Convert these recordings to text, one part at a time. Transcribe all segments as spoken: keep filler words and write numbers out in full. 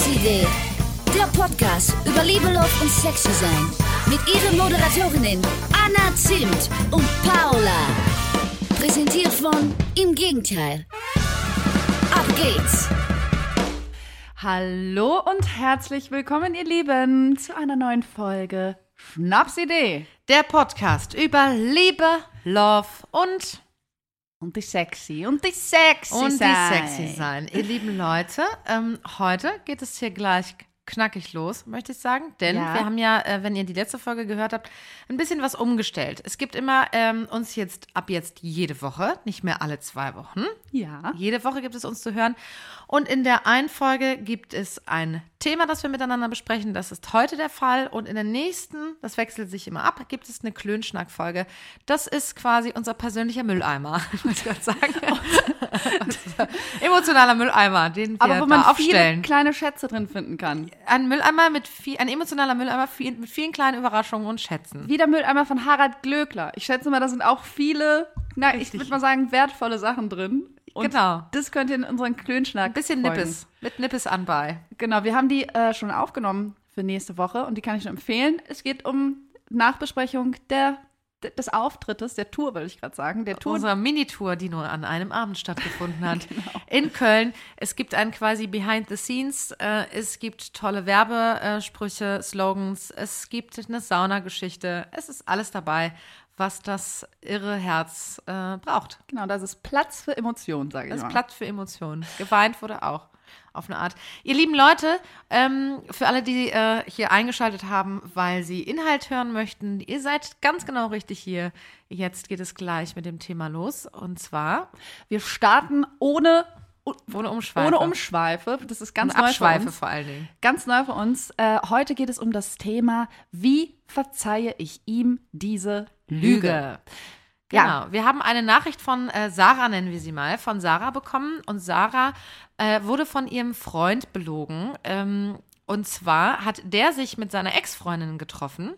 Schnapsidee, der Podcast über Liebe, Love und Sexy sein. Mit ihren Moderatorinnen Anna Zimt und Paula. Präsentiert von Im Gegenteil. Ab geht's! Hallo und herzlich willkommen, ihr Lieben, zu einer neuen Folge Schnapsidee. Der Podcast über Liebe, Love und Und die Sexy und die Sexy und sein. die sexy sein. Ihr lieben Leute, ähm, heute geht es hier gleich knackig los, möchte ich sagen. Denn Ja. wir haben ja, äh, wenn ihr die letzte Folge gehört habt, ein bisschen was umgestellt. Es gibt immer ähm, uns jetzt ab jetzt jede Woche, nicht mehr alle zwei Wochen. Ja. Jede Woche gibt es uns zu hören. Und in der einen Folge gibt es ein Thema, das wir miteinander besprechen. Das ist heute der Fall. Und in der nächsten, das wechselt sich immer ab, gibt es eine Klönschnack-Folge. Das ist quasi unser persönlicher Mülleimer, muss ich gerade sagen. Unser emotionaler Mülleimer, den wir Aber wo da man aufstellen. viele kleine Schätze drin finden kann. Ein Mülleimer mit viel, ein emotionaler Mülleimer viel, mit vielen kleinen Überraschungen und Schätzen. Wie der Mülleimer von Harald Glöckler. Ich schätze mal, da sind auch viele, na, ich Richtig. würde mal sagen, wertvolle Sachen drin. Und Genau. das könnt ihr in unseren Klönschnack Ein bisschen folgen. Nippes, mit Nippes anbei. Genau, wir haben die äh, schon aufgenommen für nächste Woche und die kann ich nur empfehlen. Es geht um Nachbesprechung der, des Auftrittes, der Tour, will ich gerade sagen. Der Tour. Unsere Minitour, die nur an einem Abend stattgefunden hat, Genau. in Köln. Es gibt einen quasi Behind the Scenes, äh, es gibt tolle Werbesprüche, Slogans, es gibt eine Saunageschichte, es ist alles dabei, was das irre Herz äh, braucht. Genau, das ist Platz für Emotionen, sage ich Das ist mal. Platz für Emotionen. Geweint wurde auch. Auf eine Art. Ihr lieben Leute, ähm, für alle, die äh, hier eingeschaltet haben, weil sie Inhalt hören möchten, ihr seid ganz genau richtig hier. Jetzt geht es gleich mit dem Thema los. Und zwar Wir starten ohne, ohne Umschweife. ohne Umschweife. Das ist ganz Und neu für Abschweife uns. vor allen Dingen. Ganz neu für uns. Äh, heute geht es um das Thema, wie verzeihe ich ihm diese Lüge? Genau. Ja. Wir haben eine Nachricht von äh, Sarah, nennen wir sie mal, von Sarah bekommen. Und Sarah äh, wurde von ihrem Freund belogen. Ähm, und zwar hat der sich mit seiner Ex-Freundin getroffen.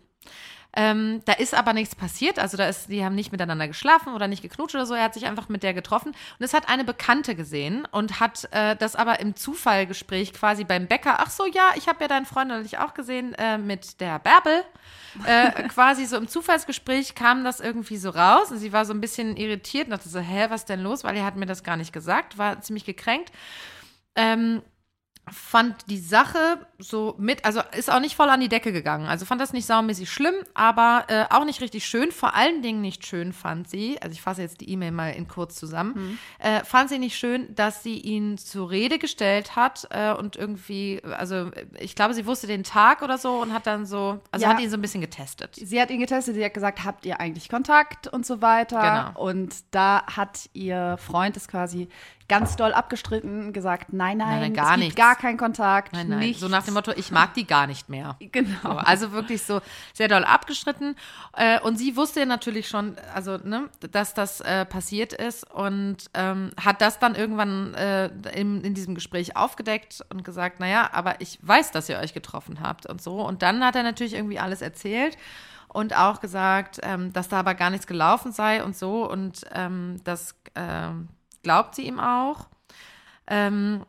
Ähm, da ist aber nichts passiert, also da ist, die haben nicht miteinander geschlafen oder nicht geknutscht oder so, er hat sich einfach mit der getroffen und es hat eine Bekannte gesehen und hat äh, das aber im Zufallgespräch quasi beim Bäcker, ach so, ja, ich habe ja deinen Freund natürlich auch gesehen äh, mit der Bärbel, äh, quasi so im Zufallsgespräch kam das irgendwie so raus und sie war so ein bisschen irritiert und dachte so, hä, was denn los, weil er hat mir das gar nicht gesagt, war ziemlich gekränkt. Ähm, fand die Sache so mit, also ist auch nicht voll an die Decke gegangen. Also fand das nicht saumäßig schlimm, aber äh, auch nicht richtig schön. Vor allen Dingen nicht schön fand sie, also ich fasse jetzt die E-Mail mal in kurz zusammen, Mhm. äh, fand sie nicht schön, dass sie ihn zur Rede gestellt hat äh, und irgendwie, also ich glaube, sie wusste den Tag oder so und hat dann so, also Ja. hat ihn so ein bisschen getestet. Sie hat ihn getestet, sie hat gesagt, habt ihr eigentlich Kontakt und so weiter. Genau. Und da hat ihr Freund es quasi ganz doll abgestritten, gesagt, nein, nein, Nein, nein, es gar gibt nichts. gar keinen Kontakt, Nein, nein, nichts. so nach dem Motto, ich mag die gar nicht mehr. Genau. So, also wirklich so sehr doll abgestritten. Äh, und sie wusste natürlich schon, also, ne, dass das äh, passiert ist und ähm, hat das dann irgendwann äh, in, in diesem Gespräch aufgedeckt und gesagt, naja, aber ich weiß, dass ihr euch getroffen habt und so. Und dann hat er natürlich irgendwie alles erzählt und auch gesagt, ähm, dass da aber gar nichts gelaufen sei und so. Und ähm, das ähm, glaubt sie ihm auch. Ähm,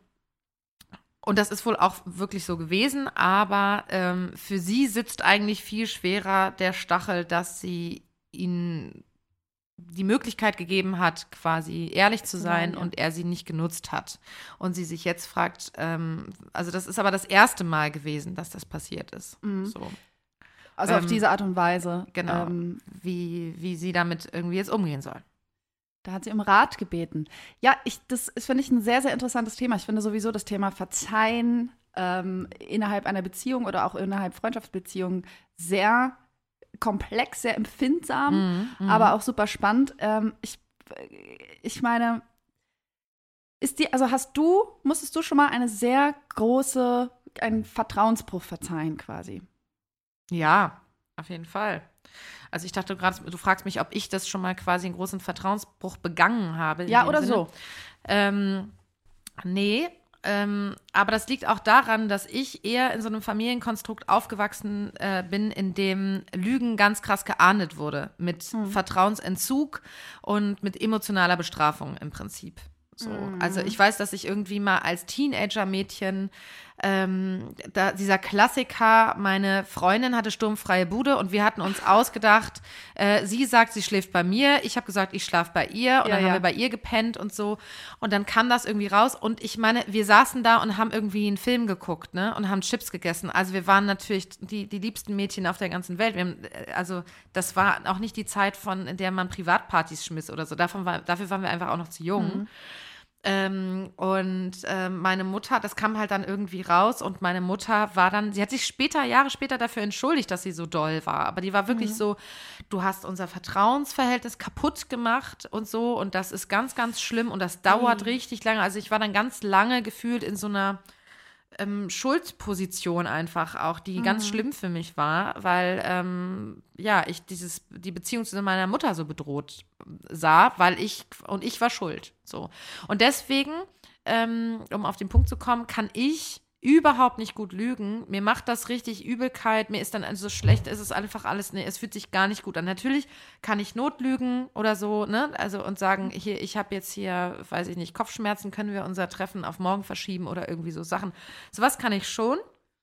Und das ist wohl auch wirklich so gewesen, aber ähm, für sie sitzt eigentlich viel schwerer der Stachel, dass sie ihnen die Möglichkeit gegeben hat, quasi ehrlich zu sein Nein, ja. und er sie nicht genutzt hat. Und sie sich jetzt fragt, ähm, also das ist aber das erste Mal gewesen, dass das passiert ist. Mhm. So, Also auf ähm, diese Art und Weise. genau, Ähm, wie, wie sie damit irgendwie jetzt umgehen soll. Da hat sie um Rat gebeten. Ja, ich, das ist, finde ich, ein sehr, sehr interessantes Thema. Ich finde sowieso das Thema Verzeihen ähm, innerhalb einer Beziehung oder auch innerhalb Freundschaftsbeziehungen sehr komplex, sehr empfindsam, Mhm, mhm. aber auch super spannend. Ähm, ich, ich meine, ist die, also hast du, musstest du schon mal eine sehr große, einen Vertrauensbruch verzeihen quasi? Ja, auf jeden Fall. Also ich dachte gerade, du fragst mich, ob ich das schon mal quasi einen großen Vertrauensbruch begangen habe. in Ja, dem oder Sinne. so. Ähm, nee, ähm, aber das liegt auch daran, dass ich eher in so einem Familienkonstrukt aufgewachsen äh, bin, in dem Lügen ganz krass geahndet wurde. Mit Hm. Vertrauensentzug und mit emotionaler Bestrafung im Prinzip. So. Mhm. Also ich weiß, dass ich irgendwie mal als Teenager-Mädchen ähm, da, dieser Klassiker, meine Freundin hatte sturmfreie Bude und wir hatten uns ausgedacht, äh, sie sagt, sie schläft bei mir, ich habe gesagt, ich schlafe bei ihr und Ja, dann ja. haben wir bei ihr gepennt und so und dann kam das irgendwie raus und ich meine, wir saßen da und haben irgendwie einen Film geguckt, ne, und haben Chips gegessen, also wir waren natürlich die, die liebsten Mädchen auf der ganzen Welt, wir haben, also das war auch nicht die Zeit, von in der man Privatpartys schmiss oder so, davon war, dafür waren wir einfach auch noch zu jung. Mhm. Ähm, und ähm, meine Mutter, das kam halt dann irgendwie raus und meine Mutter war dann, sie hat sich später, Jahre später dafür entschuldigt, dass sie so doll war, aber die war wirklich Mhm. so, du hast unser Vertrauensverhältnis kaputt gemacht und so und das ist ganz, ganz schlimm und das dauert Mhm. richtig lange, also ich war dann ganz lange gefühlt in so einer ähm, Schuldposition einfach auch, die Mhm. ganz schlimm für mich war, weil ähm, ja, ich dieses, die Beziehung zu meiner Mutter so bedroht sah, weil ich, und ich war schuld. So. Und deswegen, ähm, um auf den Punkt zu kommen, kann ich überhaupt nicht gut lügen. Mir macht das richtig Übelkeit, mir ist dann also so schlecht, es ist einfach alles, nee, es fühlt sich gar nicht gut an. Natürlich kann ich notlügen oder so, ne, also und sagen, hier, ich habe jetzt hier, weiß ich nicht, Kopfschmerzen, können wir unser Treffen auf morgen verschieben oder irgendwie so Sachen. Sowas kann ich schon,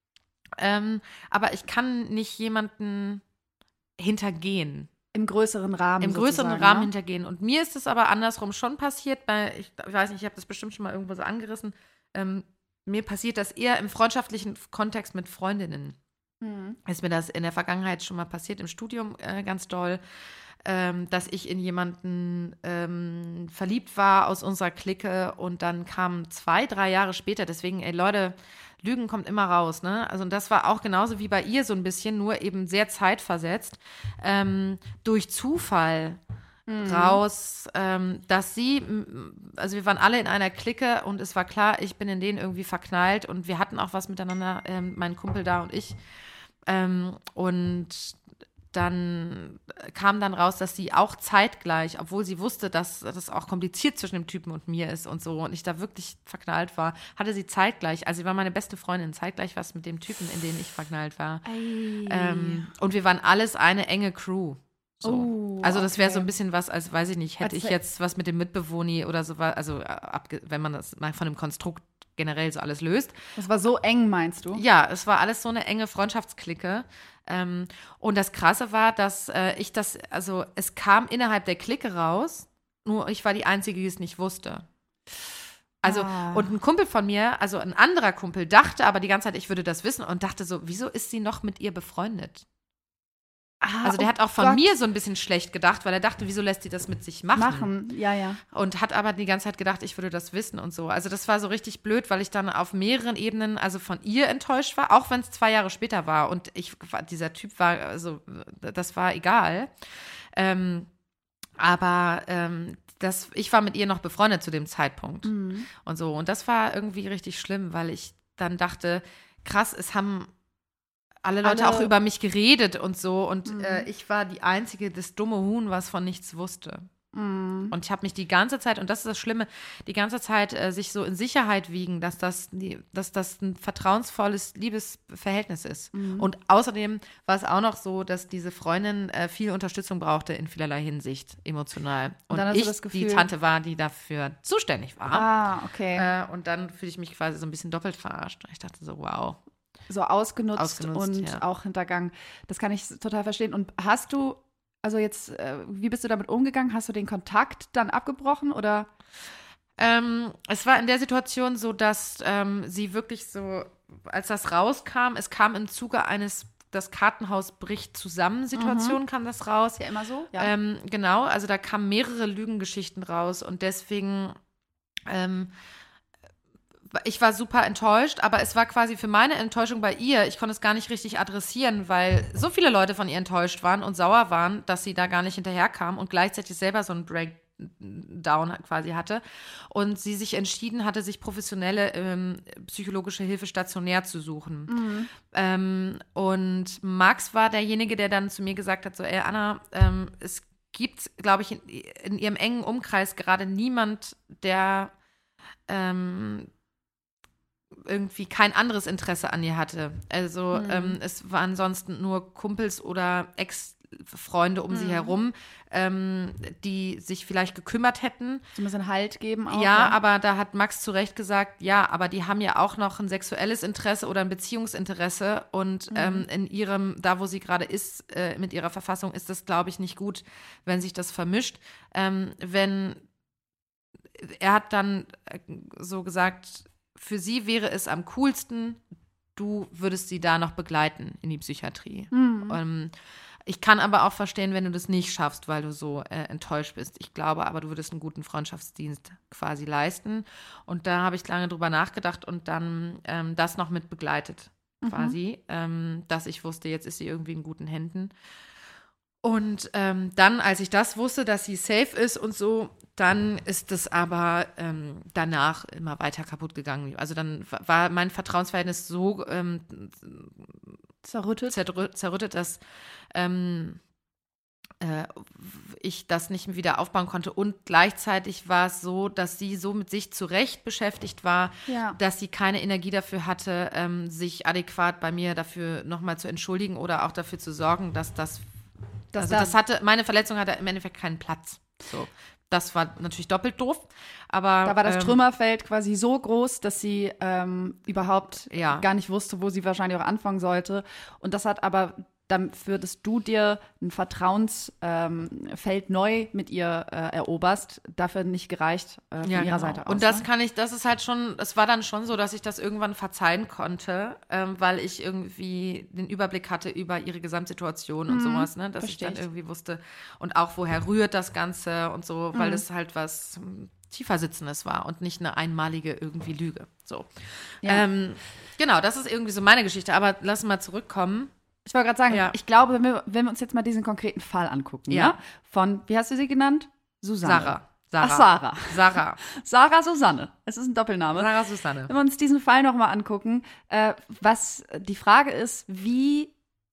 ähm, aber ich kann nicht jemanden hintergehen. Im größeren Rahmen. Im größeren sozusagen, Rahmen ne? hintergehen. Und mir ist es aber andersrum schon passiert, bei, ich, ich weiß nicht, ich habe das bestimmt schon mal irgendwo so angerissen, ähm, mir passiert das eher im freundschaftlichen Kontext mit Freundinnen. Mhm. Ist mir das in der Vergangenheit schon mal passiert, im Studium äh, ganz doll, ähm, dass ich in jemanden ähm, verliebt war aus unserer Clique und dann kam zwei, drei Jahre später, deswegen, ey Leute, Lügen kommt immer raus, ne? Also und das war auch genauso wie bei ihr so ein bisschen, nur eben sehr zeitversetzt, ähm, durch Zufall raus, ähm, dass sie, m- also wir waren alle in einer Clique und es war klar, ich bin in den irgendwie verknallt und wir hatten auch was miteinander, ähm, mein Kumpel da und ich. Ähm, und dann kam dann raus, dass sie auch zeitgleich, obwohl sie wusste, dass das auch kompliziert zwischen dem Typen und mir ist und so und ich da wirklich verknallt war, hatte sie zeitgleich, also sie war meine beste Freundin, zeitgleich was mit dem Typen, in den ich verknallt war. Ei. Ähm, und wir waren alles eine enge Crew. So. Oh, also das wäre okay. so ein bisschen was, als weiß ich nicht, hätte Als- ich jetzt was mit dem Mitbewohner oder so, also äh, abge- wenn man das mal von dem Konstrukt generell so alles löst. Das war so eng, meinst du? Ja, es war alles so eine enge Freundschaftsklicke. Ähm, und das Krasse war, dass äh, ich das, also es kam innerhalb der Clique raus, nur ich war die Einzige, die es nicht wusste. Also, Ah. und ein Kumpel von mir, also ein anderer Kumpel, dachte aber die ganze Zeit, ich würde das wissen und dachte so, wieso ist sie noch mit ihr befreundet? Ah, Also der oh hat auch von Gott. mir so ein bisschen schlecht gedacht, weil er dachte, wieso lässt sie das mit sich machen? machen. Ja, ja. Und hat aber die ganze Zeit gedacht, ich würde das wissen und so. Also das war so richtig blöd, weil ich dann auf mehreren Ebenen also von ihr enttäuscht war, auch wenn es zwei Jahre später war. Und ich, dieser Typ war, also das war egal. Ähm, aber ähm, das, ich war mit ihr noch befreundet zu dem Zeitpunkt. Mhm. Und so. Und das war irgendwie richtig schlimm, weil ich dann dachte, krass, es haben alle Leute Alle- auch über mich geredet und so. Und Mhm. äh, ich war die Einzige, das dumme Huhn, was von nichts wusste. Mhm. Und ich habe mich die ganze Zeit, und das ist das Schlimme, die ganze Zeit äh, sich so in Sicherheit wiegen, dass das, die, dass das ein vertrauensvolles Liebesverhältnis ist. Mhm. Und außerdem war es auch noch so, dass diese Freundin äh, viel Unterstützung brauchte in vielerlei Hinsicht, emotional. Und, Und dann hast du ich das Gefühl- die Tante war, die dafür zuständig war. Ah, okay. Äh, und dann fühle ich mich quasi so ein bisschen doppelt verarscht. Ich dachte so, wow. So ausgenutzt, Ausgenutzt, und ja. auch hintergangen. Das kann ich total verstehen. Und hast du, also jetzt, äh, wie bist du damit umgegangen? Hast du den Kontakt dann abgebrochen oder? Ähm, es war in der Situation so, dass ähm, sie wirklich so, als das rauskam, es kam im Zuge eines, das Kartenhaus bricht zusammen Situation, kam das raus. Ja, immer so? Ähm, genau, also da kamen mehrere Lügengeschichten raus und deswegen, ähm, ich war super enttäuscht, aber es war quasi für meine Enttäuschung bei ihr, ich konnte es gar nicht richtig adressieren, weil so viele Leute von ihr enttäuscht waren und sauer waren, dass sie da gar nicht hinterherkam und gleichzeitig selber so einen Breakdown quasi hatte und sie sich entschieden hatte, sich professionelle ähm, psychologische Hilfe stationär zu suchen. Mhm. Ähm, und Max war derjenige, der dann zu mir gesagt hat, so, ey Anna, ähm, es gibt, glaube ich, in, in ihrem engen Umkreis gerade niemand, der ähm, irgendwie kein anderes Interesse an ihr hatte. Also Mhm. ähm, es waren ansonsten nur Kumpels oder Ex- Freunde um Mhm. sie herum, ähm, die sich vielleicht gekümmert hätten. So ein bisschen Halt geben auch. Ja, aber da hat Max zu Recht gesagt, ja, aber die haben ja auch noch ein sexuelles Interesse oder ein Beziehungsinteresse und Mhm. ähm, in ihrem, da wo sie gerade ist, äh, mit ihrer Verfassung, ist das, glaube ich, nicht gut, wenn sich das vermischt. Ähm, wenn, er hat dann äh, so gesagt, für sie wäre es am coolsten, du würdest sie da noch begleiten in die Psychiatrie. Mhm. Ähm, ich kann aber auch verstehen, wenn du das nicht schaffst, weil du so äh, enttäuscht bist. Ich glaube aber, du würdest einen guten Freundschaftsdienst quasi leisten. Und da habe ich lange drüber nachgedacht und dann ähm, das noch mit begleitet, quasi, mhm. ähm, dass ich wusste, jetzt ist sie irgendwie in guten Händen. Und ähm, dann, als ich das wusste, dass sie safe ist und so, dann ist es aber ähm, danach immer weiter kaputt gegangen. Also dann war mein Vertrauensverhältnis so ähm, zerrüttet. zerrüttet, zerrüttet dass ähm, äh, ich das nicht wieder aufbauen konnte. Und gleichzeitig war es so, dass sie so mit sich zurecht beschäftigt war, Ja. dass sie keine Energie dafür hatte, ähm, sich adäquat bei mir dafür nochmal zu entschuldigen oder auch dafür zu sorgen, dass das, Dass also da- das hatte, meine Verletzung hatte im Endeffekt keinen Platz. So. Das war natürlich doppelt doof, aber Da war das ähm, Trümmerfeld quasi so groß, dass sie ähm, überhaupt Ja. gar nicht wusste, wo sie wahrscheinlich auch anfangen sollte. Und das hat aber dafür, dass du dir ein Vertrauensfeld ähm, neu mit ihr äh, eroberst, dafür nicht gereicht äh, von Ja, ihrer genau. Seite aus. Und das ne? kann ich, das ist halt schon, es war dann schon so, dass ich das irgendwann verzeihen konnte, ähm, weil ich irgendwie den Überblick hatte über ihre Gesamtsituation und sowas, ne, dass ich versteh dann ich. irgendwie wusste und auch woher rührt das Ganze und so, weil Mhm. das halt was hm, tiefer Sitzendes war und nicht eine einmalige irgendwie Lüge. So. Ja. Ähm, genau, das ist irgendwie so meine Geschichte, aber lass mal zurückkommen. Ich wollte gerade sagen, Ja. ich glaube, wenn wir, wenn wir uns jetzt mal diesen konkreten Fall angucken, Ja. ne? Von, wie hast du sie genannt? Susanne. Sarah. Sarah. Ach, Sarah. Sarah. Sarah Susanne. Es ist ein Doppelname. Sarah Susanne. Wenn wir uns diesen Fall nochmal angucken, äh, was die Frage ist, wie,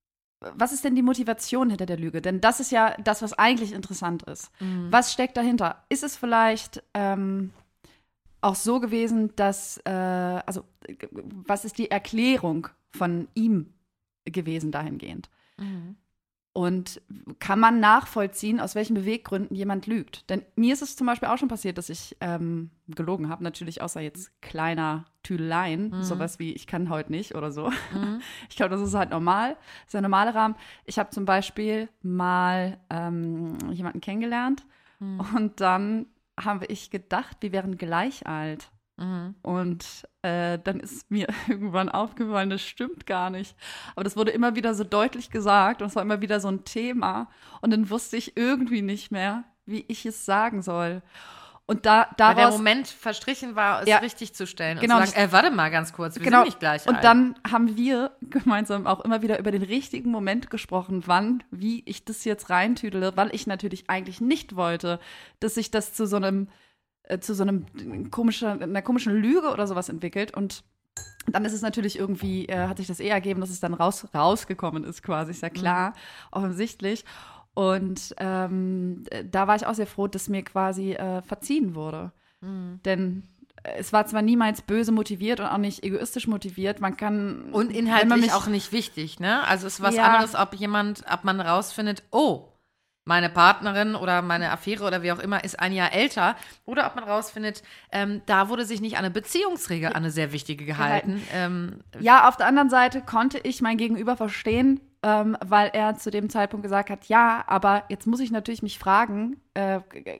was ist denn die Motivation hinter der Lüge? Denn das ist ja das, was eigentlich interessant ist. Mhm. Was steckt dahinter? Ist es vielleicht ähm, auch so gewesen, dass, äh, also, äh, was ist die Erklärung von ihm gewesen dahingehend? Mhm. Und kann man nachvollziehen, aus welchen Beweggründen jemand lügt? Denn mir ist es zum Beispiel auch schon passiert, dass ich ähm, gelogen habe. Natürlich außer jetzt kleiner Tüdeleien, Mhm. sowas wie ich kann heute nicht oder so. Mhm. Ich glaube, das ist halt normal. Das ist der normale Rahmen. Ich habe zum Beispiel mal ähm, jemanden kennengelernt Mhm. und dann habe ich gedacht, wir wären gleich alt. Mhm. Und äh, dann ist mir irgendwann aufgefallen, das stimmt gar nicht. Aber das wurde immer wieder so deutlich gesagt und es war immer wieder so ein Thema. Und dann wusste ich irgendwie nicht mehr, wie ich es sagen soll. Und da, Weil der daraus, Moment verstrichen war, es Ja. richtig zu stellen Genau. und zu sagen, äh, warte mal ganz kurz, wir genau, sind nicht gleich und alt. dann haben wir gemeinsam auch immer wieder über den richtigen Moment gesprochen, wann, wie ich das jetzt reintüdele, weil ich natürlich eigentlich nicht wollte, dass sich das zu so einem äh, zu so einem komischen, einer komischen Lüge oder sowas entwickelt. Und dann ist es natürlich irgendwie, äh, hat sich das eher ergeben, dass es dann raus, rausgekommen ist quasi, ist ja klar, Mhm. offensichtlich. Und ähm, da war ich auch sehr froh, dass mir quasi äh, verziehen wurde. Mhm. Denn äh, es war zwar niemals böse motiviert und auch nicht egoistisch motiviert, man kann Und wenn man inhaltlich mich- auch nicht wichtig, ne? Also es ist was Ja. anderes, ob jemand, ob man rausfindet, oh, meine Partnerin oder meine Affäre oder wie auch immer ist ein Jahr älter. Oder ob man rausfindet, ähm, da wurde sich nicht an eine Beziehungsregel, an eine sehr wichtige gehalten. Ähm, Ja, auf der anderen Seite konnte ich mein Gegenüber verstehen, ähm, weil er zu dem Zeitpunkt gesagt hat, ja, aber jetzt muss ich natürlich mich fragen, äh,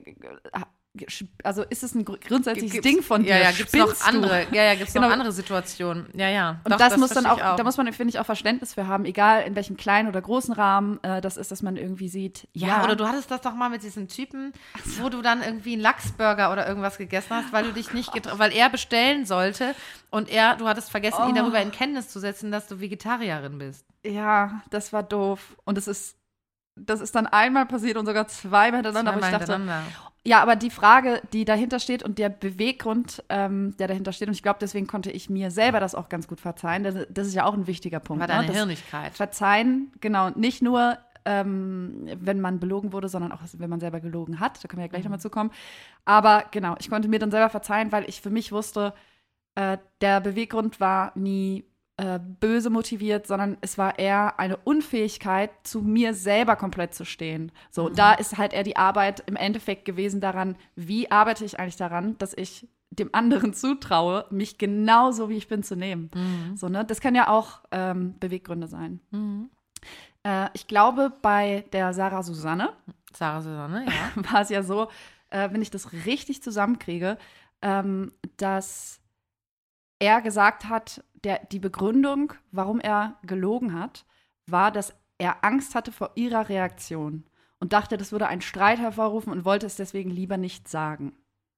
also ist es ein gr- grundsätzliches gibt's- Ding von dir? Ja, ja, gibt's noch Spinnst du? andere, ja, ja, gibt's Genau. noch andere Situationen. Ja, ja. Und Doch, das, muss dann verstehe auch, ich da muss man, finde ich, auch Verständnis für haben, egal in welchem kleinen oder großen Rahmen äh, das ist, dass man irgendwie sieht, Ja, ja, oder du hattest das doch mal mit diesem Typen, wo du dann irgendwie einen Lachsburger oder irgendwas gegessen hast, weil du dich nicht getra- weil er bestellen sollte und er, du hattest vergessen, ihn Oh. darüber in Kenntnis zu setzen, dass du Vegetarierin bist. ja, das war doof. Und es ist, das ist dann einmal passiert und sogar zweimal hintereinander, Zweimal aber ich dachte, hintereinander. ja, aber die Frage, die dahinter steht und der Beweggrund, ähm, der dahinter steht, und ich glaube, deswegen konnte ich mir selber das auch ganz gut verzeihen, das, das ist ja auch ein wichtiger Punkt. War deine ne? Das Hirnigkeit. Verzeihen, genau, nicht nur, ähm, wenn man belogen wurde, sondern auch, wenn man selber gelogen hat, da können wir ja gleich Mhm. nochmal zukommen. Aber genau, ich konnte mir dann selber verzeihen, weil ich für mich wusste, äh, der Beweggrund war nie äh, böse motiviert, sondern es war eher eine Unfähigkeit, zu mir selber komplett zu stehen. So, mhm. da ist halt eher die Arbeit im Endeffekt gewesen daran, wie arbeite ich eigentlich daran, dass ich dem anderen zutraue, mich genauso wie ich bin zu nehmen. Mhm. So, ne? Das kann ja auch ähm, Beweggründe sein. Mhm. Äh, ich glaube, bei der Sarah Susanne, Sarah Susanne, ja. war es ja so, äh, wenn ich das richtig zusammenkriege, ähm, dass er gesagt hat, der, die Begründung, warum er gelogen hat, war, dass er Angst hatte vor ihrer Reaktion und dachte, das würde einen Streit hervorrufen und wollte es deswegen lieber nicht sagen.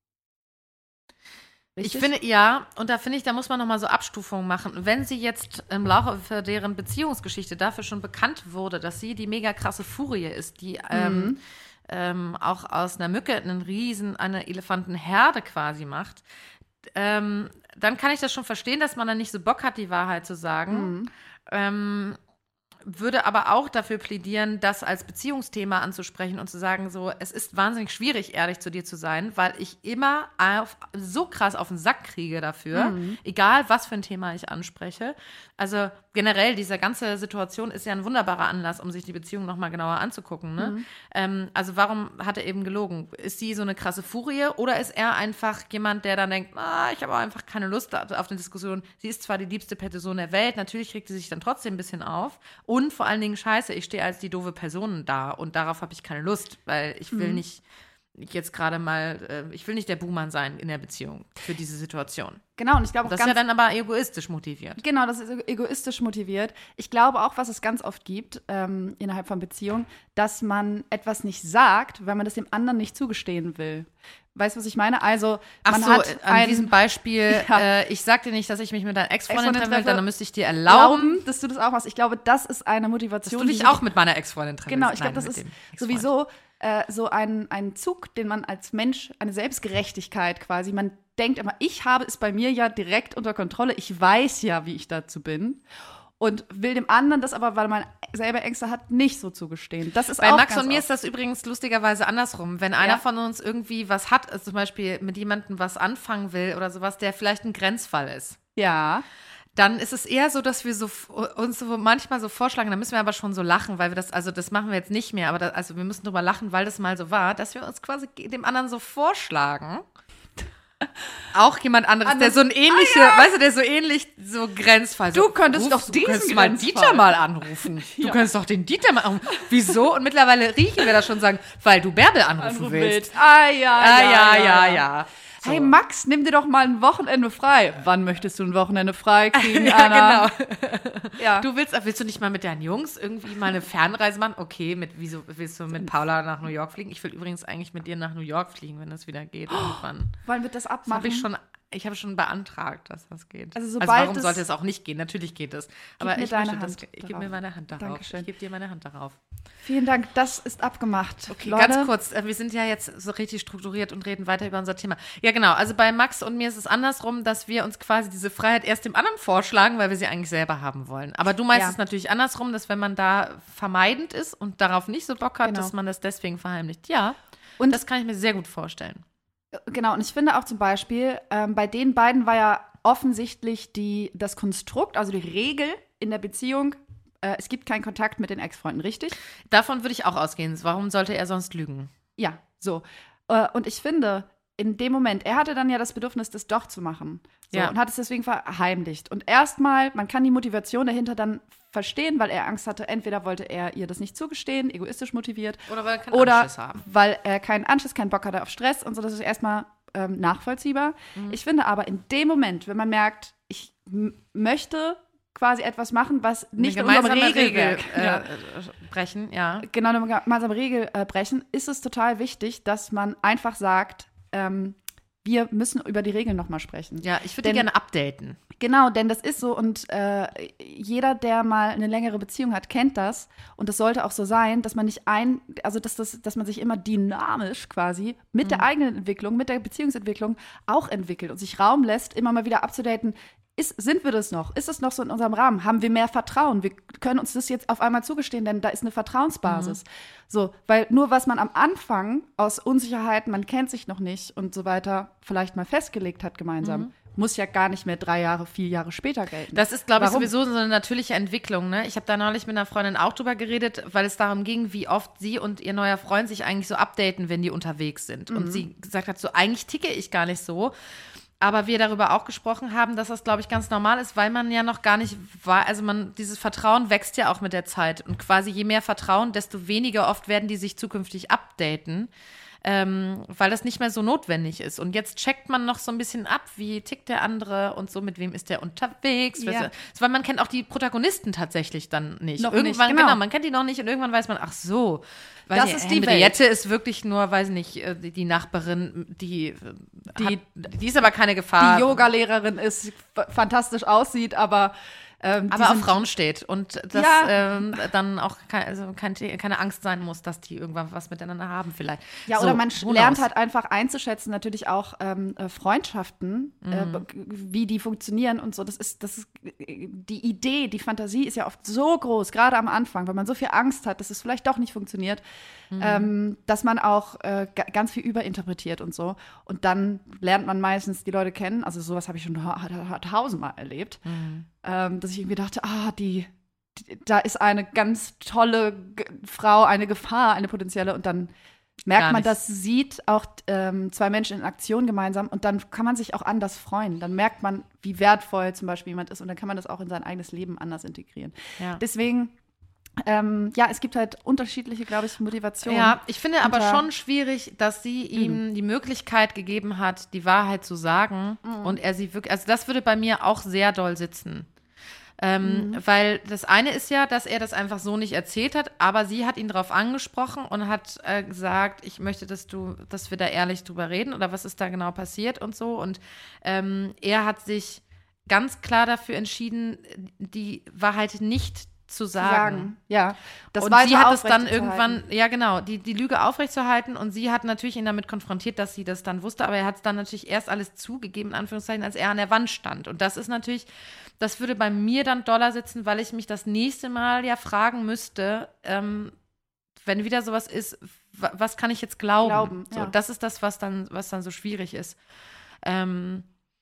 Richtig? Ich finde, ja, und da finde ich, da muss man nochmal so Abstufungen machen. Wenn sie jetzt im Laufe deren Beziehungsgeschichte dafür schon bekannt wurde, dass sie die mega krasse Furie ist, die mhm. ähm, ähm, auch aus einer Mücke einen Riesen, eine Elefantenherde quasi macht, ähm, dann kann ich das schon verstehen, dass man dann nicht so Bock hat, die Wahrheit zu sagen. Mhm. Ähm, würde aber auch dafür plädieren, das als Beziehungsthema anzusprechen und zu sagen, so, es ist wahnsinnig schwierig, ehrlich zu dir zu sein, weil ich immer auf, so krass auf den Sack kriege dafür, mhm. egal was für ein Thema ich anspreche. Also generell, diese ganze Situation ist ja ein wunderbarer Anlass, um sich die Beziehung nochmal genauer anzugucken. Ne? Mhm. Ähm, also warum hat er eben gelogen? Ist sie so eine krasse Furie oder ist er einfach jemand, der dann denkt, ah, ich habe einfach keine Lust auf eine Diskussion. Sie ist zwar die liebste Person der Welt, natürlich regt sie sich dann trotzdem ein bisschen auf. Und vor allen Dingen, scheiße, ich stehe als die doofe Person da und darauf habe ich keine Lust, weil ich will mhm. nicht jetzt gerade mal, äh, ich will nicht der Buhmann sein in der Beziehung für diese Situation. Genau, und ich glaube auch das ganz, ist ja dann aber egoistisch motiviert. Genau, das ist egoistisch motiviert. Ich glaube auch, was es ganz oft gibt ähm, innerhalb von Beziehungen, dass man etwas nicht sagt, weil man das dem anderen nicht zugestehen will. Weißt du, was ich meine? Also, Ach man so, hat an ein, diesem Beispiel, ja. äh, ich sag dir nicht, dass ich mich mit deiner Ex-Freundin Ex-Freundin treffen will, treffe, dann müsste ich dir erlauben, erlauben, dass du das auch machst. Ich glaube, das ist eine Motivation. dass du dich auch mit meiner Ex-Freundin treffen Genau, ich glaube, Nein, das ist sowieso äh, so ein, ein Zug, den man als Mensch, eine Selbstgerechtigkeit quasi, man denkt immer, ich habe es bei mir ja direkt unter Kontrolle, ich weiß ja, wie ich dazu bin. Und will dem anderen das aber, weil man selber Ängste hat, nicht so zugestehen. Das ist Bei auch Max ganz und mir oft. ist das übrigens lustigerweise andersrum. Wenn einer Ja. von uns irgendwie was hat, also zum Beispiel mit jemandem was anfangen will oder sowas, der vielleicht ein Grenzfall ist, Ja. dann ist es eher so, dass wir so uns so manchmal so vorschlagen, da müssen wir aber schon so lachen, weil wir das, also das machen wir jetzt nicht mehr, aber das, also wir müssen drüber lachen, weil das mal so war, dass wir uns quasi dem anderen so vorschlagen. Auch jemand anderes, Anders. der so ein ähnliche, ah, ja. weißt du, der so ähnlich so Grenzfall. Du könntest Ruf, doch diesen du könntest mal Grenzfall. Dieter mal anrufen. Du Ja. könntest doch den Dieter mal anrufen. Wieso? Und mittlerweile riechen wir das schon und sagen, weil du Bärbel anrufen Anrufen willst. Ah, ja, Ah, ja, ja, ja, ja, ja. So. Hey Max, nimm dir doch mal ein Wochenende frei. Wann möchtest du ein Wochenende frei kriegen, Ja, Anna? genau. Ja. Du willst, willst du nicht mal mit deinen Jungs irgendwie mal eine Fernreise machen? Okay, mit, wieso willst du mit Paula nach New York fliegen? Ich will übrigens eigentlich mit dir nach New York fliegen, wenn das wieder geht irgendwann. Wollen wir das Das abmachen? habe ich schon, ich habe schon beantragt, dass das geht. Also sobald warum es- sollte es auch nicht gehen? Natürlich geht es. Aber mir ich deine möchte das, Hand ich gebe darauf. mir meine Hand darauf. Dankeschön. Ich gebe dir meine Hand darauf. Vielen Dank, das ist abgemacht. Okay, Leute, ganz kurz. äh, Wir sind ja jetzt so richtig strukturiert und reden weiter über unser Thema. Ja, genau. Also bei Max und mir ist es andersrum, dass wir uns quasi diese Freiheit erst dem anderen vorschlagen, weil wir sie eigentlich selber haben wollen. Aber du meinst Ja. es natürlich andersrum, dass wenn man da vermeidend ist und darauf nicht so Bock hat, Genau. dass man das deswegen verheimlicht. Ja, Und- das kann ich mir sehr gut vorstellen. Genau, und ich finde auch zum Beispiel, ähm, bei den beiden war ja offensichtlich die, das Konstrukt, also die Regel in der Beziehung, äh, es gibt keinen Kontakt mit den Ex-Freunden, richtig? Davon würde ich auch ausgehen. Warum sollte er sonst lügen? Ja, so. Äh, und ich finde, in dem Moment, er hatte dann ja das Bedürfnis, das doch zu machen. So, Ja. Und hat es deswegen verheimlicht. Und erstmal, man kann die Motivation dahinter dann verstehen, weil er Angst hatte, entweder wollte er ihr das nicht zugestehen, egoistisch motiviert, Oder weil er keinen oder Anschluss haben. weil er keinen Anschluss, keinen Bock hatte auf Stress und so. Das ist erstmal ähm, nachvollziehbar. Mhm. Ich finde aber in dem Moment, wenn man merkt, ich m- möchte quasi etwas machen, was nicht Eine in unserem gemeinsame Regelwerk Regel ja. äh, brechen, ja. genau eine gemeinsame Regel äh, brechen, ist es total wichtig, dass man einfach sagt, ähm, wir müssen über die Regeln nochmal sprechen. Ja, ich würde die Denn- gerne updaten. Genau, denn das ist so und äh, jeder, der mal eine längere Beziehung hat, kennt das und das sollte auch so sein, dass man nicht ein, also dass, das, dass man sich immer dynamisch quasi mit der eigenen Entwicklung, mit der Beziehungsentwicklung auch entwickelt und sich Raum lässt, immer mal wieder abzudaten. Ist, sind wir das noch? Ist das noch so in unserem Rahmen? Haben wir mehr Vertrauen? Wir können uns das jetzt auf einmal zugestehen, denn da ist eine Vertrauensbasis. So, weil nur was man am Anfang aus Unsicherheiten, man kennt sich noch nicht und so weiter, vielleicht mal festgelegt hat gemeinsam, muss ja gar nicht mehr drei Jahre, vier Jahre später gelten. Das ist, glaube ich, Warum? sowieso so eine natürliche Entwicklung. Ne? Ich habe da neulich mit einer Freundin auch drüber geredet, weil es darum ging, wie oft sie und ihr neuer Freund sich eigentlich so updaten, wenn die unterwegs sind. Mhm. Und sie gesagt hat, so eigentlich ticke ich gar nicht so. Aber wir darüber auch gesprochen haben, dass das, glaube ich, ganz normal ist, weil man ja noch gar nicht war, also man, dieses Vertrauen wächst ja auch mit der Zeit. Und quasi je mehr Vertrauen, desto weniger oft werden die sich zukünftig updaten. Ähm, weil das nicht mehr so notwendig ist. Und jetzt checkt man noch so ein bisschen ab, wie tickt der andere und so, mit wem ist der unterwegs. Ja. Weißt du, weil man kennt auch die Protagonisten tatsächlich dann nicht. Noch irgendwann, nicht, genau. genau, man kennt die noch nicht und irgendwann weiß man, ach so. Weiß Das nicht, ist die Henriette ist wirklich nur, weiß nicht, äh, die, die Nachbarin, die, die, hat, die ist aber keine Gefahr. Die Yogalehrerin ist f- fantastisch aussieht, aber ähm, aber auf Frauen steht und dass Ja. ähm, dann auch kein, also kein, keine Angst sein muss, dass die irgendwann was miteinander haben vielleicht. Ja, so, oder man who lernt knows? halt einfach einzuschätzen, natürlich auch ähm, äh, Freundschaften, Mhm. äh, wie die funktionieren und so. Das ist, das ist, die Idee, die Fantasie ist ja oft so groß, gerade am Anfang, weil man so viel Angst hat, dass es vielleicht doch nicht funktioniert, Mhm. ähm, dass man auch äh, g- ganz viel überinterpretiert und so. Und dann lernt man meistens die Leute kennen. Also sowas habe ich schon ha- ha- tausendmal erlebt, Mhm. ähm, dass ich irgendwie dachte, ah, die, die, da ist eine ganz tolle G- Frau, eine Gefahr, eine potenzielle. Und dann merkt Gar man, nicht. das sieht auch ähm, zwei Menschen in Aktion gemeinsam und dann kann man sich auch anders freuen. Dann merkt man, wie wertvoll zum Beispiel jemand ist und dann kann man das auch in sein eigenes Leben anders integrieren. Ja. Deswegen, ähm, ja, es gibt halt unterschiedliche, glaube ich, Motivationen. Ja, ich finde aber unter- schon schwierig, dass sie ihm die Möglichkeit gegeben hat, die Wahrheit zu sagen und er sie wirklich, also das würde bei mir auch sehr doll sitzen. Ähm, Mhm. Weil das eine ist ja, dass er das einfach so nicht erzählt hat, aber sie hat ihn darauf angesprochen und hat äh, gesagt, ich möchte, dass du, dass wir da ehrlich drüber reden oder was ist da genau passiert und so. Und ähm, er hat sich ganz klar dafür entschieden, die Wahrheit nicht zu zu sagen. sagen. Ja, das und weiter sie hat es dann aufrechtzuerhalten. irgendwann, ja genau, die, die Lüge aufrechtzuerhalten und sie hat natürlich ihn damit konfrontiert, dass sie das dann wusste, aber er hat es dann natürlich erst alles zugegeben, in Anführungszeichen, als er an der Wand stand. Und das ist natürlich, das würde bei mir dann doller sitzen, weil ich mich das nächste Mal ja fragen müsste, ähm, wenn wieder sowas ist, wa- was kann ich jetzt glauben? Glauben, so, ja. das ist das, was dann, was dann so schwierig ist. Ähm,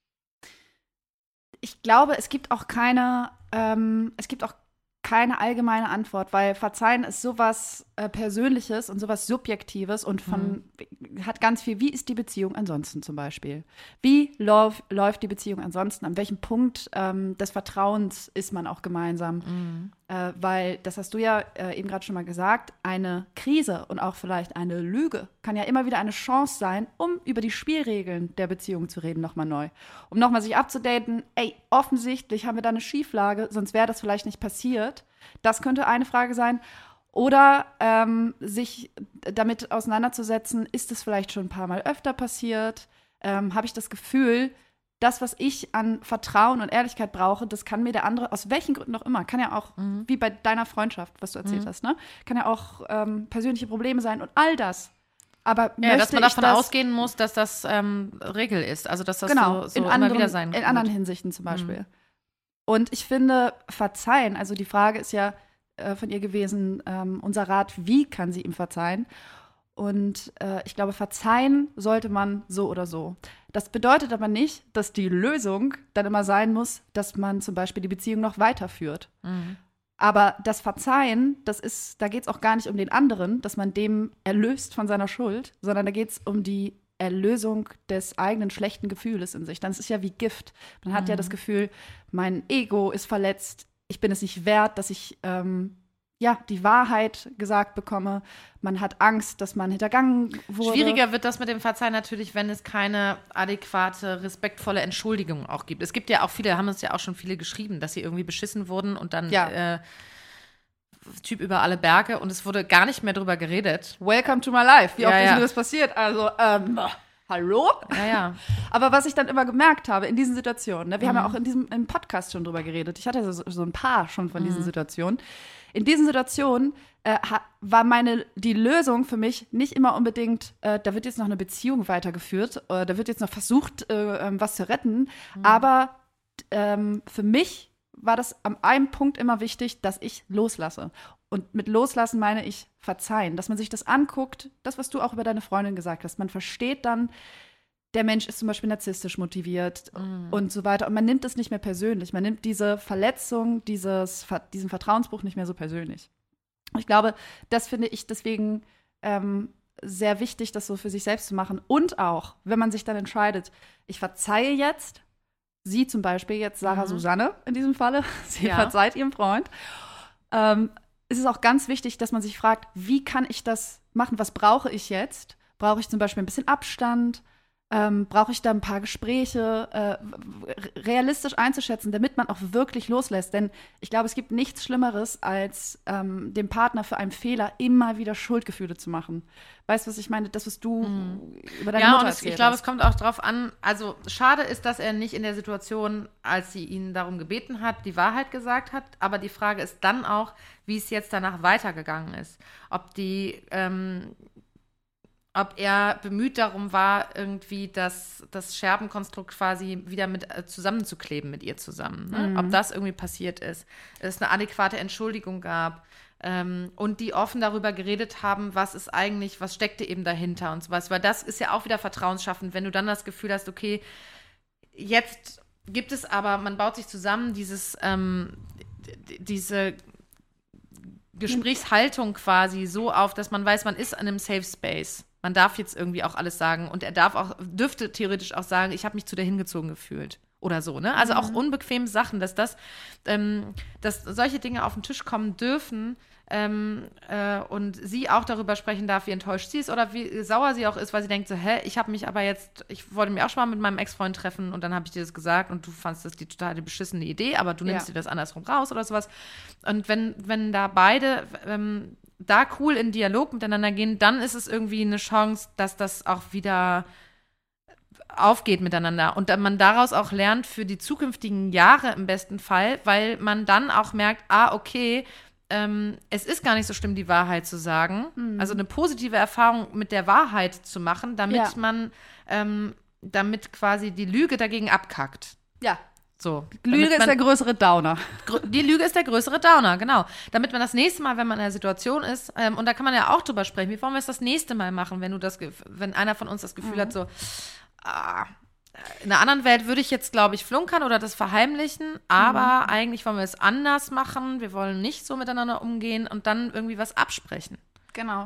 Ich glaube, es gibt auch keine, ähm, es gibt auch keine allgemeine Antwort, weil Verzeihen ist sowas äh, Persönliches und sowas Subjektives und von hat ganz viel, wie ist die Beziehung ansonsten zum Beispiel? Wie lauf, läuft die Beziehung ansonsten? An welchem Punkt ähm, des Vertrauens ist man auch gemeinsam? Äh, weil, das hast du ja äh, eben gerade schon mal gesagt, eine Krise und auch vielleicht eine Lüge kann ja immer wieder eine Chance sein, um über die Spielregeln der Beziehung zu reden, nochmal neu. Um nochmal sich abzudaten, ey, offensichtlich haben wir da eine Schieflage, sonst wäre das vielleicht nicht passiert. Das könnte eine Frage sein. Oder ähm, sich damit auseinanderzusetzen, ist es vielleicht schon ein paar Mal öfter passiert? Ähm, Habe ich das Gefühl, das, was ich an Vertrauen und Ehrlichkeit brauche, das kann mir der andere, aus welchen Gründen auch immer, kann ja auch, Mhm. wie bei deiner Freundschaft, was du erzählt hast, ne? Kann ja auch ähm, persönliche Probleme sein und all das. Aber ja, möchte dass man ich davon das, ausgehen muss, dass das ähm, Regel ist. Also, dass das genau, so, so in, immer anderen, wieder sein in wird. anderen Hinsichten zum Beispiel. Und ich finde, verzeihen, also die Frage ist ja äh, von ihr gewesen, ähm, unser Rat, wie kann sie ihm verzeihen? Und äh, ich glaube, verzeihen sollte man so oder so. Das bedeutet aber nicht, dass die Lösung dann immer sein muss, dass man zum Beispiel die Beziehung noch weiterführt. Mhm. Aber das Verzeihen, das ist, da geht es auch gar nicht um den anderen, dass man dem erlöst von seiner Schuld, sondern da geht es um die Erlösung des eigenen schlechten Gefühles in sich. Dann ist es ja wie Gift. Man hat ja das Gefühl, mein Ego ist verletzt, ich bin es nicht wert, dass ich ähm, ja, die Wahrheit gesagt bekomme. Man hat Angst, dass man hintergangen wurde. Schwieriger wird das mit dem Verzeihen natürlich, wenn es keine adäquate, respektvolle Entschuldigung auch gibt. Es gibt ja auch viele, haben uns ja auch schon viele geschrieben, dass sie irgendwie beschissen wurden und dann Ja. äh, Typ über alle Berge und es wurde gar nicht mehr drüber geredet. Welcome to my life. Wie Ja, oft ist ja. mir das passiert? Also, ähm, hallo? Ja, ja. Aber was ich dann immer gemerkt habe in diesen Situationen, ne, wir haben ja auch in diesem im Podcast schon drüber geredet, ich hatte so, so ein paar schon von diesen Situationen. In diesen Situationen äh, ha, war meine, die Lösung für mich nicht immer unbedingt, äh, da wird jetzt noch eine Beziehung weitergeführt, oder da wird jetzt noch versucht, äh, ähm, was zu retten, aber ähm, für mich war das an einem Punkt immer wichtig, dass ich loslasse. Und mit loslassen meine ich verzeihen, dass man sich das anguckt, das, was du auch über deine Freundin gesagt hast. Man versteht dann, der Mensch ist zum Beispiel narzisstisch motiviert Mhm. und so weiter. Und man nimmt es nicht mehr persönlich. Man nimmt diese Verletzung, dieses, diesen Vertrauensbruch nicht mehr so persönlich. Ich glaube, das finde ich deswegen ähm, sehr wichtig, das so für sich selbst zu machen. Und auch, wenn man sich dann entscheidet, ich verzeihe jetzt, sie zum Beispiel, jetzt Sarah Mhm. Susanne in diesem Falle, sie Ja. verzeiht ihrem Freund, ähm, ist es auch ganz wichtig, dass man sich fragt, wie kann ich das machen? Was brauche ich jetzt? Brauche ich zum Beispiel ein bisschen Abstand? Ähm, brauche ich da ein paar Gespräche, äh, realistisch einzuschätzen, damit man auch wirklich loslässt. Denn ich glaube, es gibt nichts Schlimmeres, als ähm, dem Partner für einen Fehler immer wieder Schuldgefühle zu machen. Weißt du, was ich meine? Das, was du mhm. über deine ja, Mutter und es, erzählt ich glaube, hast. es kommt auch drauf an, also schade ist, dass er nicht in der Situation, als sie ihn darum gebeten hat, die Wahrheit gesagt hat, aber die Frage ist dann auch, wie es jetzt danach weitergegangen ist. Ob die, ähm, ob er bemüht darum war, irgendwie das, das Scherbenkonstrukt quasi wieder mit äh, zusammenzukleben mit ihr zusammen. Ne? Mhm. Ob das irgendwie passiert ist. Es eine adäquate Entschuldigung gab. Ähm, und die offen darüber geredet haben, was ist eigentlich, was steckte eben dahinter und sowas. Weil das ist ja auch wieder vertrauensschaffend, wenn du dann das Gefühl hast, okay, jetzt gibt es aber, man baut sich zusammen, dieses, ähm, d- diese Gesprächshaltung quasi so auf, dass man weiß, man ist in einem Safe Space. Man darf jetzt irgendwie auch alles sagen und er darf auch, dürfte theoretisch auch sagen, ich habe mich zu dir hingezogen gefühlt oder so, ne? Also auch unbequeme Sachen, dass das, ähm, dass solche Dinge auf den Tisch kommen dürfen ähm, äh, und sie auch darüber sprechen darf, wie enttäuscht sie ist oder wie sauer sie auch ist, weil sie denkt so, hä, ich habe mich aber jetzt, ich wollte mich auch schon mal mit meinem Ex-Freund treffen und dann habe ich dir das gesagt und du fandst das die totale beschissene Idee, aber du nimmst Ja. dir das andersrum raus oder sowas. Und wenn, wenn da beide ähm, da cool in Dialog miteinander gehen, dann ist es irgendwie eine Chance, dass das auch wieder aufgeht miteinander und dann man daraus auch lernt für die zukünftigen Jahre im besten Fall, weil man dann auch merkt, ah, okay, ähm, es ist gar nicht so schlimm, die Wahrheit zu sagen. Mhm. Also eine positive Erfahrung mit der Wahrheit zu machen, damit Ja. man, ähm, damit quasi die Lüge dagegen abkackt. Ja, So. Lüge Damit ist man- der größere Downer. Grö- Die Lüge ist der größere Downer, genau. Damit man das nächste Mal, wenn man in einer Situation ist, ähm, und da kann man ja auch drüber sprechen, wie wollen wir es das nächste Mal machen, wenn du das, ge- wenn einer von uns das Gefühl hat, so, ah, in einer anderen Welt würde ich jetzt, glaube ich, flunkern oder das verheimlichen, aber eigentlich wollen wir es anders machen, wir wollen nicht so miteinander umgehen und dann irgendwie was absprechen. Genau.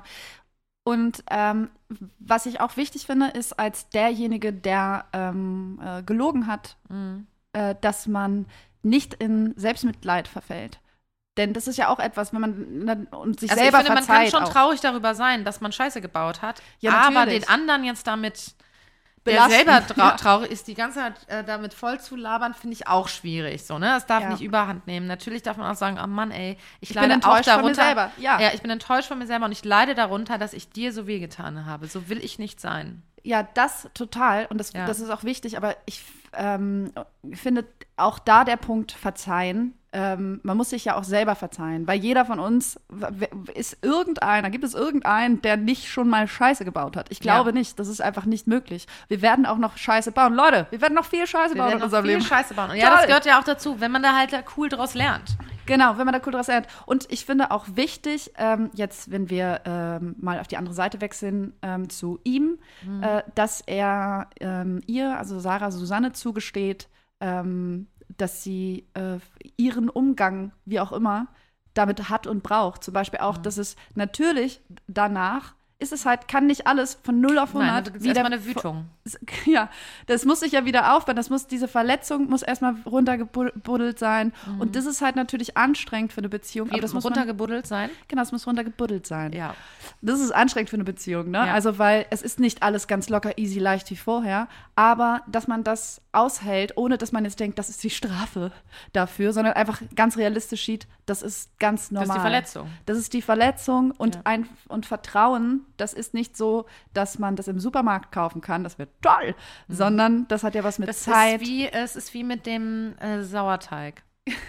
Und ähm, was ich auch wichtig finde, ist als derjenige, der ähm, äh, gelogen hat, Mhm. äh, dass man nicht in Selbstmitleid verfällt. Denn das ist ja auch etwas, wenn man na, und sich Also ich selber finde, man kann verzeiht schon auch. traurig darüber sein, dass man Scheiße gebaut hat, Ja, aber natürlich. den anderen jetzt damit der Belasten. selber trau Ja. traurig ist, die ganze Zeit äh, damit voll zu labern, finde ich auch schwierig. So, ne? Das darf Ja. nicht überhand nehmen. Natürlich darf man auch sagen, oh Mann, ey, ich, Ich bin leide auch enttäuscht von mir darunter. selber. Ja. ja, ich bin enttäuscht von mir selber und ich leide darunter, dass ich dir so wehgetan habe. So will ich nicht sein. Ja, das total. Und das, Ja. das ist auch wichtig. Aber ich ähm, finde auch da der Punkt Verzeihen. Ähm, man muss sich ja auch selber verzeihen. Weil jeder von uns w- w- ist irgendeiner, gibt es irgendeinen, der nicht schon mal Scheiße gebaut hat. Ich glaube Ja. nicht. Das ist einfach nicht möglich. Wir werden auch noch Scheiße bauen. Leute, wir werden noch viel Scheiße Wir bauen werden in noch unserem viel Leben. Scheiße bauen. Und ja, Toll. das gehört ja auch dazu, wenn man da halt da cool draus lernt. Genau, wenn man da cool draus lernt. Und ich finde auch wichtig, ähm, jetzt, wenn wir ähm, mal auf die andere Seite wechseln, ähm, zu ihm, Mhm. äh, dass er ähm, ihr, also Sarah Susanne, zugesteht, ähm, dass sie äh, ihren Umgang, wie auch immer, damit hat und braucht. Zum Beispiel auch, dass es natürlich danach ist es halt, kann nicht alles von null auf hundert Nein, da gibt es wieder erstmal eine Wütung. Ja, das muss sich ja wieder aufbauen. Das muss, diese Verletzung muss erstmal runtergebuddelt sein. Und das ist halt natürlich anstrengend für eine Beziehung. Aber das muss man, runtergebuddelt sein. genau, das muss runtergebuddelt sein. Ja. Das ist anstrengend für eine Beziehung, ne? Ja. Also, weil es ist nicht alles ganz locker, easy, leicht wie vorher. Aber, dass man das aushält, ohne dass man jetzt denkt, das ist die Strafe dafür, sondern einfach ganz realistisch sieht, das ist ganz normal. Das ist die Verletzung. Das ist die Verletzung und, Ja. ein, und Vertrauen, das ist nicht so, dass man das im Supermarkt kaufen kann, das wird toll, sondern das hat ja was mit Mhm. Das Zeit. ist wie, es ist wie mit dem äh, Sauerteig.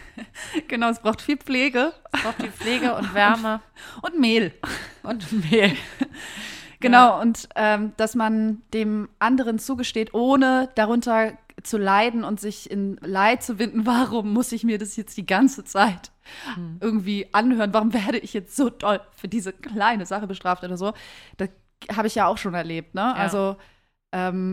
Genau, es braucht viel Pflege Es braucht die Pflege und Wärme und Mehl. und Mehl. Genau, und ähm, dass man dem anderen zugesteht, ohne darunter zu leiden und sich in Leid zu winden, warum muss ich mir das jetzt die ganze Zeit irgendwie anhören? Warum werde ich jetzt so doll für diese kleine Sache bestraft oder so? Das habe ich ja auch schon erlebt, ne? Also, ähm,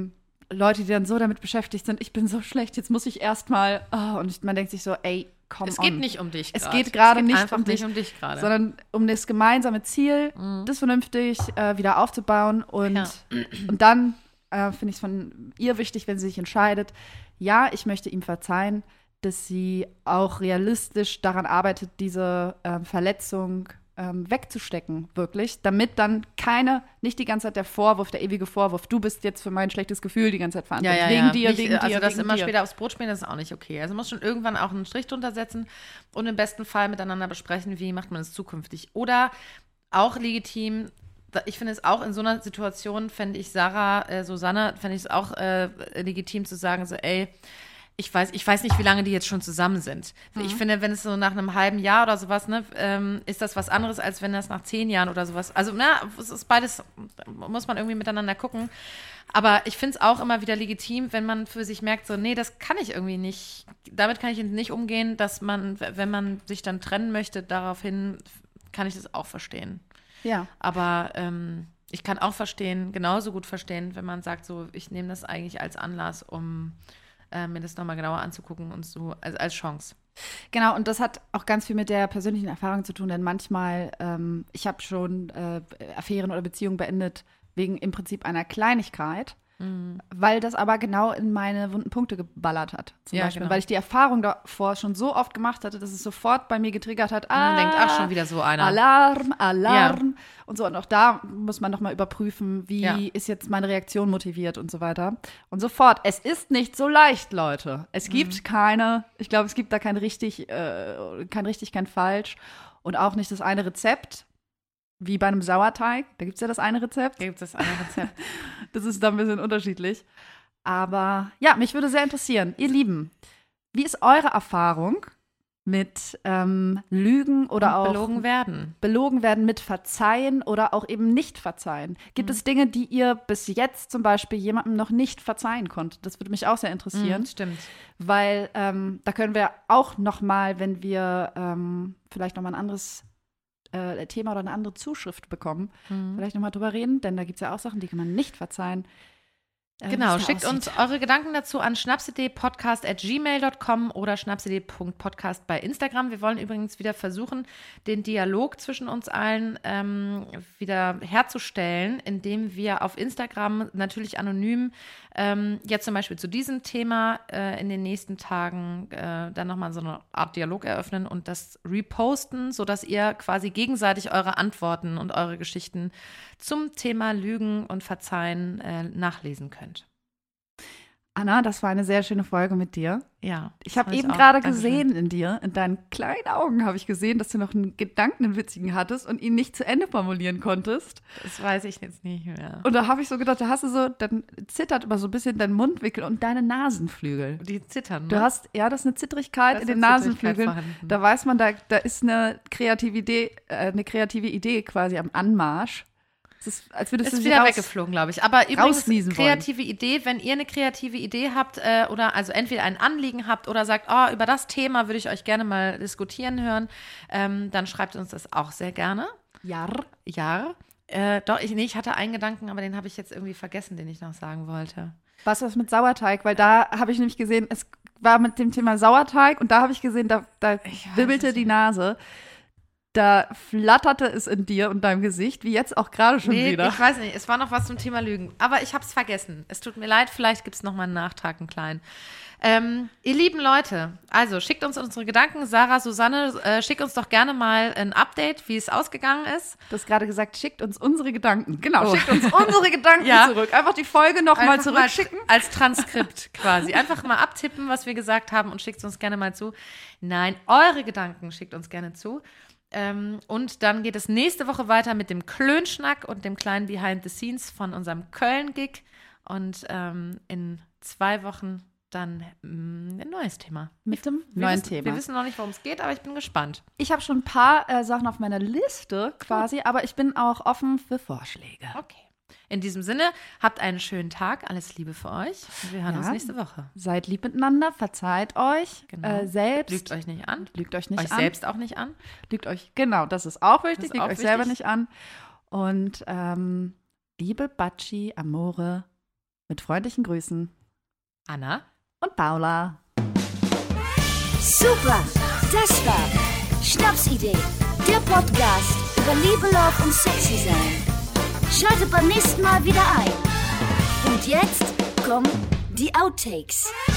Leute, die dann so damit beschäftigt sind, ich bin so schlecht, jetzt muss ich erstmal, oh, und man denkt sich so, ey, komm Es on. geht nicht um dich Es grad. geht gerade Es geht nicht einfach um nicht dich, um dich gerade. sondern um das gemeinsame Ziel, Mhm. das vernünftig äh, wieder aufzubauen. Und, Ja. und dann äh, finde ich es von ihr wichtig, wenn sie sich entscheidet, ja, ich möchte ihm verzeihen, dass sie auch realistisch daran arbeitet, diese ähm, Verletzung ähm, wegzustecken, wirklich, damit dann keine, nicht die ganze Zeit der Vorwurf, der ewige Vorwurf, du bist jetzt für mein schlechtes Gefühl die ganze Zeit Ja, verantwortlich, ja, wegen ja. dir, Nicht, wegen also dir, das wegen immer dir. später aufs Brot spielen, das ist auch nicht okay. Also muss schon irgendwann auch einen Strich drunter setzen und im besten Fall miteinander besprechen, wie macht man es zukünftig. Oder auch legitim, da- ich finde es auch in so einer Situation, fände ich Sarah, äh, Susanne, fände ich es auch äh, legitim zu sagen, so ey, ich weiß, ich weiß nicht, wie lange die jetzt schon zusammen sind. Ich finde, wenn es so nach einem halben Jahr oder sowas, ne, ähm, ist das was anderes, als wenn das nach zehn Jahren oder sowas. Also, na, es ist beides, muss man irgendwie miteinander gucken. Aber ich finde es auch immer wieder legitim, wenn man für sich merkt, so, nee, das kann ich irgendwie nicht, damit kann ich nicht umgehen, dass man, wenn man sich dann trennen möchte, daraufhin kann ich das auch verstehen. Ja. Aber ähm, ich kann auch verstehen, genauso gut verstehen, wenn man sagt, so, ich nehme das eigentlich als Anlass, um äh, mir das nochmal genauer anzugucken und so, also als Chance. Genau, und das hat auch ganz viel mit der persönlichen Erfahrung zu tun, denn manchmal, ähm, ich habe schon äh, Affären oder Beziehungen beendet wegen im Prinzip einer Kleinigkeit, Mhm. weil das aber genau in meine wunden Punkte geballert hat. Zum Ja, Beispiel, genau. weil ich die Erfahrung davor schon so oft gemacht hatte, dass es sofort bei mir getriggert hat, Und man ah, denkt, ach, schon wieder so einer. Alarm, Alarm und so. Und auch da muss man nochmal überprüfen, wie Ja. ist jetzt meine Reaktion motiviert und so weiter. Und sofort, es ist nicht so leicht, Leute. Es gibt Mhm. keine, ich glaube, es gibt da kein richtig, äh, kein richtig, kein falsch. Und auch nicht das eine Rezept, wie bei einem Sauerteig. Da gibt es ja das eine Rezept. Gibt es ein Rezept? Das ist dann ein bisschen unterschiedlich. Aber ja, mich würde sehr interessieren, ihr Lieben, wie ist eure Erfahrung mit ähm, Lügen oder auch Belogen werden. belogen werden mit Verzeihen oder auch eben nicht verzeihen? Gibt es Dinge, die ihr bis jetzt zum Beispiel jemandem noch nicht verzeihen konntet? Das würde mich auch sehr interessieren, Mhm, stimmt. weil ähm, da können wir auch noch mal, wenn wir ähm, vielleicht noch mal ein anderes äh, Thema oder eine andere Zuschrift bekommen, Mhm. vielleicht noch mal drüber reden, denn da gibt es ja auch Sachen, die kann man nicht verzeihen. Äh, Genau, wie es da schickt uns aussieht. eure Gedanken dazu an schnapsidee-podcast at gmail dot com oder schnapsidee.podcast bei Instagram. Wir wollen übrigens wieder versuchen, den Dialog zwischen uns allen ähm, wieder herzustellen, indem wir auf Instagram natürlich anonym ähm, jetzt zum Beispiel zu diesem Thema äh, in den nächsten Tagen äh, dann nochmal so eine Art Dialog eröffnen und das reposten, sodass ihr quasi gegenseitig eure Antworten und eure Geschichten zum Thema Lügen und Verzeihen äh, nachlesen könnt. Anna, das war eine sehr schöne Folge mit dir. Ja. Ich habe fand eben auch. gerade Dankeschön. gesehen in dir, in deinen kleinen Augen habe ich gesehen, dass du noch einen Gedanken, einen witzigen hattest und ihn nicht zu Ende formulieren konntest. Das weiß ich jetzt nicht mehr. Und da habe ich so gedacht, da hast du so, dann zittert immer so ein bisschen dein Mundwinkel und deine Nasenflügel. Die zittern, ne? Du hast, ja, das ist eine Zittrigkeit Da ist in den eine Zittrigkeit Nasenflügeln. vorhanden. Da weiß man, da, da ist eine kreative Idee, äh, eine kreative Idee quasi am Anmarsch. Es ist, als würdest du Ist sie wieder raus- weggeflogen, glaube ich. Aber übrigens, rausniesen wollen. kreative Idee, wenn ihr eine kreative Idee habt äh, oder also entweder ein Anliegen habt oder sagt, oh, über das Thema würde ich euch gerne mal diskutieren hören, ähm, dann schreibt uns das auch sehr gerne. Ja. Ja. Äh, doch, ich, nee, ich hatte einen Gedanken, aber den habe ich jetzt irgendwie vergessen, den ich noch sagen wollte. Was was mit Sauerteig? Weil da habe ich nämlich gesehen, es war mit dem Thema Sauerteig und da habe ich gesehen, da, da wibbelte es die nicht. Nase. Da flatterte es in dir und deinem Gesicht, wie jetzt auch gerade schon Nee, wieder. ich weiß nicht, es war noch was zum Thema Lügen. Aber ich habe es vergessen. Es tut mir leid, vielleicht gibt es noch mal einen Nachtrag, einen kleinen. Ähm, ihr lieben Leute, also schickt uns unsere Gedanken. Sarah, Susanne, äh, schickt uns doch gerne mal ein Update, wie es ausgegangen ist. Du hast gerade gesagt, schickt uns unsere Gedanken. Genau, Oh. schickt uns unsere Gedanken Ja. zurück. Einfach die Folge nochmal Einfach zurückschicken. Mal als Transkript quasi. Einfach mal abtippen, was wir gesagt haben und schickt es uns gerne mal zu. Nein, eure Gedanken schickt uns gerne zu. Ähm, und dann geht es nächste Woche weiter mit dem Klönschnack und dem kleinen Behind the Scenes von unserem Köln-Gig. Und ähm, in zwei Wochen dann mm, ein neues Thema. Mit dem Wir neuen wissen, Thema. Wir wissen noch nicht, worum es geht, aber ich bin gespannt. Ich habe schon ein paar äh, Sachen auf meiner Liste quasi, aber ich bin auch offen für Vorschläge. Okay. In diesem Sinne, habt einen schönen Tag. Alles Liebe für euch. Und wir hören Ja. uns nächste Woche. Seid lieb miteinander, verzeiht euch Genau. äh, selbst. Lügt euch nicht an. Lügt euch nicht euch an. selbst auch nicht an. Lügt euch, genau, das ist auch wichtig. Das ist Lügt auch euch selber wichtig. nicht an. Und ähm, Liebe, Baci, Amore, Mit freundlichen Grüßen. Anna und Paula. Super, das war Schnapsidee, der Podcast über Liebe, Love und Sexy sein. Schaltet beim nächsten Mal wieder ein. Und jetzt kommen die Outtakes.